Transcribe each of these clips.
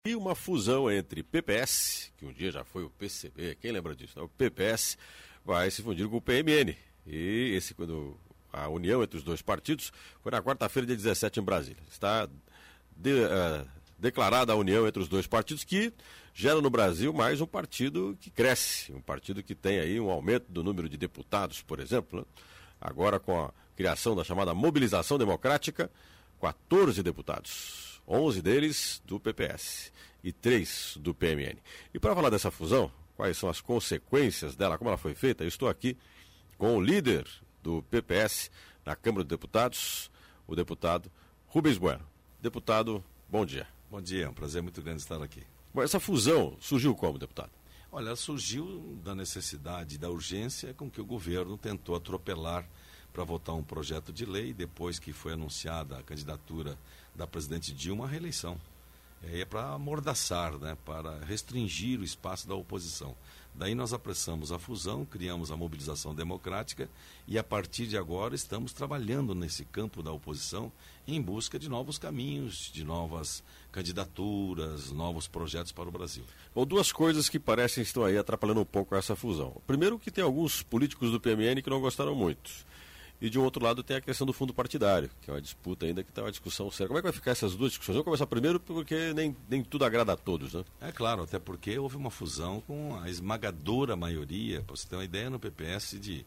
E uma fusão entre PPS, que um dia já foi o PCB, quem lembra disso, né? O PPS vai se fundir com o PMN. E quando a união entre os dois partidos foi na quarta-feira, dia 17, em Brasília. Está declarada a união entre os dois partidos, que gera no Brasil mais um partido que cresce, um partido que tem aí um aumento do número de deputados, por exemplo, né? Agora com a criação da chamada mobilização democrática, 14 deputados. 11 deles do PPS e 3 do PMN. E para falar dessa fusão, quais são as consequências dela, como ela foi feita, eu estou aqui com o líder do PPS na Câmara dos Deputados, o deputado Rubens Bueno. Deputado, bom dia. Bom dia, é um prazer muito grande estar aqui. Bom, essa fusão surgiu como, deputado? Olha, ela surgiu da necessidade, da urgência com que o governo tentou atropelar para votar um projeto de lei depois que foi anunciada a candidatura da presidente Dilma à reeleição. É para amordaçar, né, para restringir o espaço da oposição. Daí nós apressamos a fusão, criamos a mobilização democrática e a partir de agora estamos trabalhando nesse campo da oposição em busca de novos caminhos, de novas candidaturas, novos projetos para o Brasil. Bom, duas coisas que parecem estão aí atrapalhando um pouco essa fusão. Primeiro, que tem alguns políticos do PMN que não gostaram muito. E de um outro lado tem a questão do fundo partidário, que é uma disputa ainda, que está uma discussão séria. Como é que vai ficar essas duas discussões? Vamos começar primeiro porque nem tudo agrada a todos, né? É claro, até porque houve uma fusão com a esmagadora maioria, para você ter uma ideia, no PPS de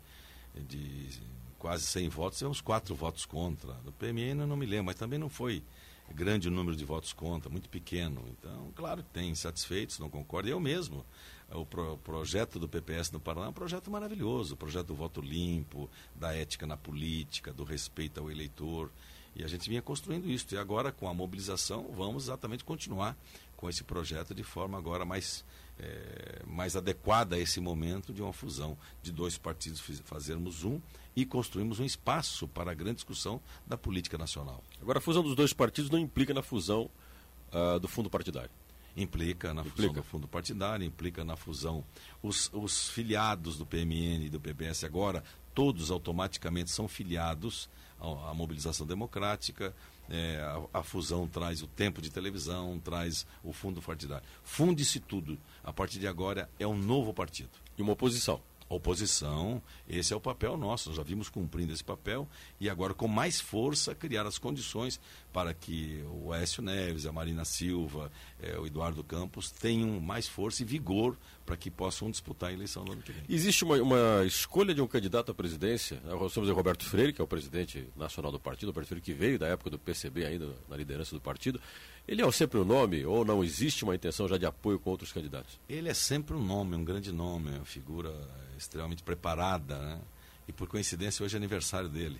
quase 100 votos, temos 4 votos contra. No PMN eu não me lembro, mas também não foi grande o número de votos contra, muito pequeno. Então, claro que tem insatisfeitos, não concordo. Eu mesmo, o projeto do PPS no Paraná é um projeto maravilhoso, o projeto do voto limpo, da ética na política, do respeito ao eleitor. E a gente vinha construindo isso. E agora, com a mobilização, vamos exatamente continuar com esse projeto de forma agora mais adequada a esse momento de uma fusão de dois partidos, fazermos um e construirmos um espaço para a grande discussão da política nacional. Agora, a fusão dos dois partidos não implica na fusão do fundo partidário? Implica na fusão do fundo partidário, implica na fusão. Os filiados do PMN e do PPS agora, todos automaticamente são filiados à mobilização democrática. A fusão traz o tempo de televisão, traz o fundo partidário. Funde-se tudo. A partir de agora é um novo partido. E uma oposição. Oposição, esse é o papel nosso, nós já vimos cumprindo esse papel e agora com mais força criar as condições para que o Aécio Neves, a Marina Silva, o Eduardo Campos tenham mais força e vigor para que possam disputar a eleição no ano que vem. Existe uma escolha de um candidato à presidência, nós temos o Roberto Freire, que é o presidente nacional do partido, o Roberto Freire que veio da época do PCB ainda na liderança do partido. Ele é sempre um nome ou não existe uma intenção já de apoio com outros candidatos? Ele é sempre um nome, um grande nome, uma figura extremamente preparada, né? E por coincidência hoje é aniversário dele.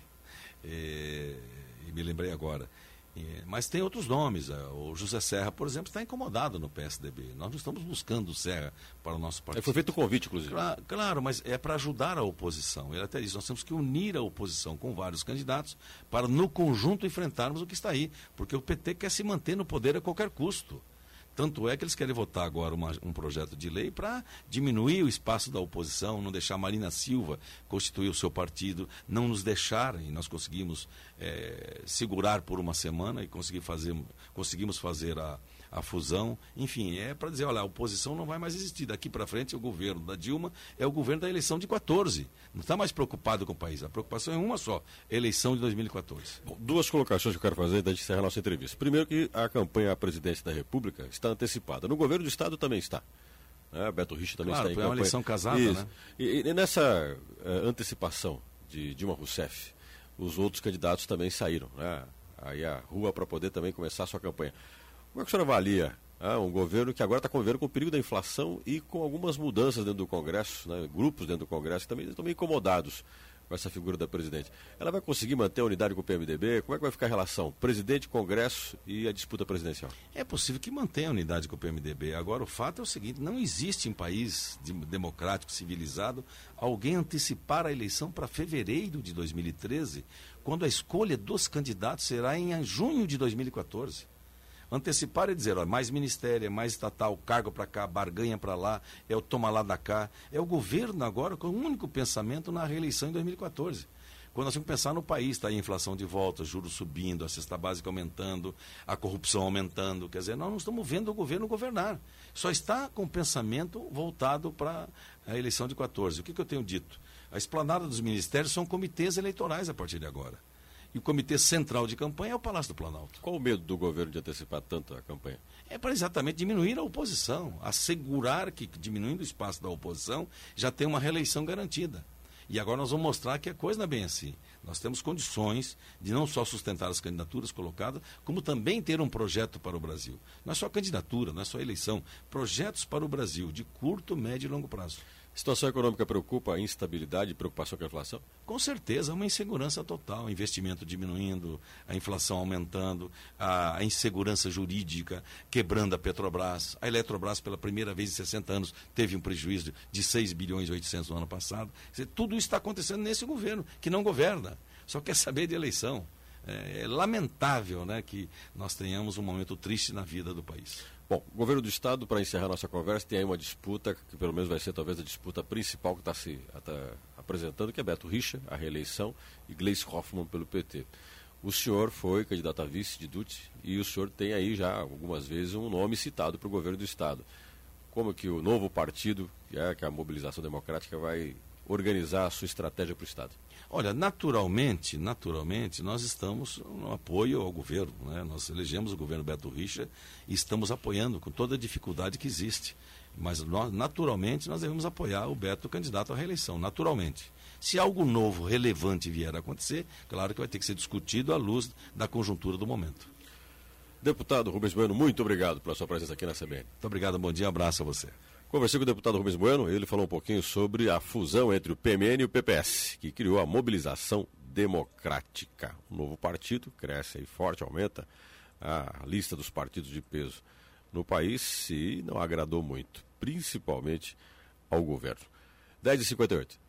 E me lembrei agora. Mas tem outros nomes. O José Serra, por exemplo, está incomodado no PSDB. Nós não estamos buscando o Serra para o nosso partido. Foi feito o convite, inclusive. Claro, mas é para ajudar a oposição. Ele até diz, nós temos que unir a oposição com vários candidatos para, no conjunto, enfrentarmos o que está aí. Porque o PT quer se manter no poder a qualquer custo. Tanto é que eles querem votar agora um projeto de lei para diminuir o espaço da oposição, não deixar Marina Silva constituir o seu partido, não nos deixar, e nós conseguimos segurar por uma semana e conseguimos fazer a fusão. Enfim, é para dizer, olha, a oposição não vai mais existir. Daqui para frente, o governo da Dilma é o governo da eleição de 14. Não está mais preocupado com o país. A preocupação é uma só, eleição de 2014. Bom, duas colocações que eu quero fazer antes de encerrar a nossa entrevista. Primeiro, que a campanha à presidência da República está antecipada. No governo do Estado também está. Beto Richa também está em campanha. É uma eleição casada, isso, né? E nessa antecipação de Dilma Rousseff, os outros candidatos também saíram, né? Aí a rua para poder também começar a sua campanha. Como é que o senhor avalia um governo que agora está convivendo com o perigo da inflação e com algumas mudanças dentro do Congresso, né? Grupos dentro do Congresso que também estão meio incomodados com essa figura da presidente? Ela vai conseguir manter a unidade com o PMDB? Como é que vai ficar a relação presidente, Congresso e a disputa presidencial? É possível que mantenha a unidade com o PMDB. Agora, o fato é o seguinte, não existe em país democrático, civilizado, alguém antecipar a eleição para fevereiro de 2013, quando a escolha dos candidatos será em junho de 2014. Antecipar é dizer, ó, mais ministério, mais estatal, cargo para cá, barganha para lá, é o toma lá da cá. É o governo agora com o único pensamento na reeleição em 2014. quando nós temos que pensar no país, está aí a inflação de volta, juros subindo, a cesta básica aumentando, a corrupção aumentando. Quer dizer, nós não estamos vendo o governo governar. Só está com o pensamento voltado para a eleição de 14. O que eu tenho dito? A esplanada dos ministérios são comitês eleitorais a partir de agora. E o comitê central de campanha é o Palácio do Planalto. Qual o medo do governo de antecipar tanto a campanha? É para exatamente diminuir a oposição, assegurar que, diminuindo o espaço da oposição, já tem uma reeleição garantida. E agora nós vamos mostrar que a coisa não é bem assim. Nós temos condições de não só sustentar as candidaturas colocadas, como também ter um projeto para o Brasil. Não é só candidatura, não é só eleição. Projetos para o Brasil, de curto, médio e longo prazo. A situação econômica preocupa, a instabilidade e preocupação com a inflação? Com certeza, uma insegurança total, investimento diminuindo, a inflação aumentando, a insegurança jurídica quebrando a Petrobras. A Eletrobras, pela primeira vez em 60 anos, teve um prejuízo de 6 bilhões e 800 no ano passado. Quer dizer, tudo isso está acontecendo nesse governo, que não governa, só quer saber de eleição. É lamentável, né, que nós tenhamos um momento triste na vida do país. Bom, o governo do Estado, para encerrar nossa conversa, tem aí uma disputa, que pelo menos vai ser talvez a disputa principal que está se apresentando, que é Beto Richa, a reeleição, e Gleisi Hoffmann pelo PT. O senhor foi candidato a vice de Dutti e o senhor tem aí já algumas vezes um nome citado para o governo do Estado. Como que o novo partido, que é a Mobilização Democrática, vai organizar a sua estratégia para o Estado? Olha, naturalmente, nós estamos no apoio ao governo, né? Nós elegemos o governo Beto Richa e estamos apoiando com toda a dificuldade que existe. Mas, naturalmente, nós devemos apoiar o Beto candidato à reeleição, naturalmente. Se algo novo, relevante vier a acontecer, claro que vai ter que ser discutido à luz da conjuntura do momento. Deputado Rubens Bueno, muito obrigado pela sua presença aqui na CBN. Muito obrigado, bom dia, abraço a você. Conversei com o deputado Rubens Bueno, ele falou um pouquinho sobre a fusão entre o PMN e o PPS, que criou a Mobilização Democrática. O novo partido cresce aí forte, aumenta a lista dos partidos de peso no país e não agradou muito, principalmente ao governo. 10h58.